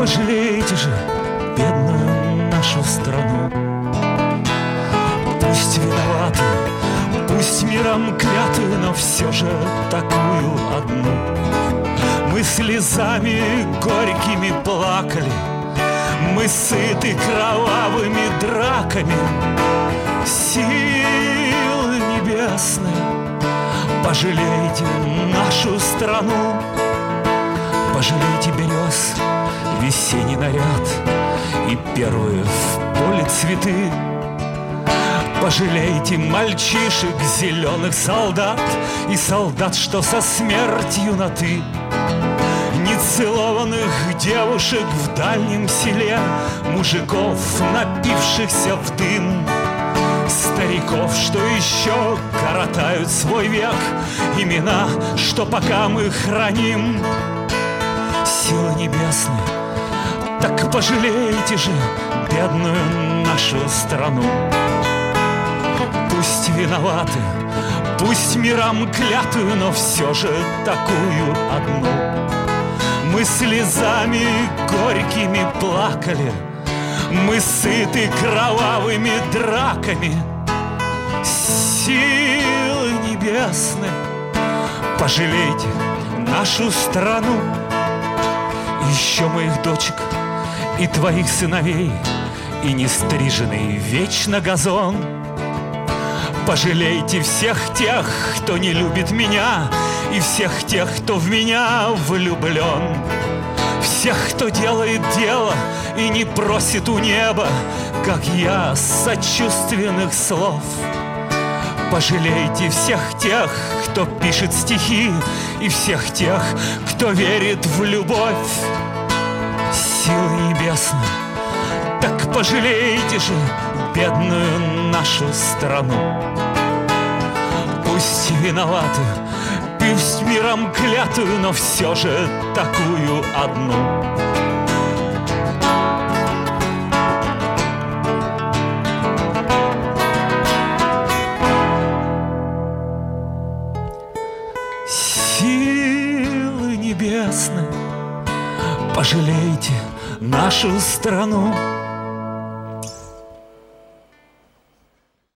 пожалейте же бедную нашу страну. Пусть виноваты, пусть миром кляты, но все же такую одну. Мы слезами горькими плакали, мы сыты кровавыми драками. Силы небесные, пожалейте нашу страну. Пожалейте берез, весенний наряд и первые в поле цветы. Пожалейте мальчишек, зеленых солдат и солдат, что со смертью на «ты». Нецелованных девушек в дальнем селе, мужиков, напившихся в дым, стариков, что еще коротают свой век, имена, что пока мы храним. Силы небесные, так пожалейте же бедную нашу страну. Пусть виноваты, пусть миром кляты, но все же такую одну. Мы слезами горькими плакали, мы сыты кровавыми драками. Силы небесные, пожалейте нашу страну. Еще моих дочек и твоих сыновей, и нестриженный вечно газон. Пожалейте всех тех, кто не любит меня, и всех тех, кто в меня влюблен. Всех, кто делает дело и не просит у неба, как я, сочувственных слов. Пожалейте всех тех, кто пишет стихи, и всех тех, кто верит в любовь. Силы небесные, так пожалейте же бедную нашу страну. Пусть виноваты, пусть миром кляты, но все же такую одну. Силы небесные, пожалейте нашу страну.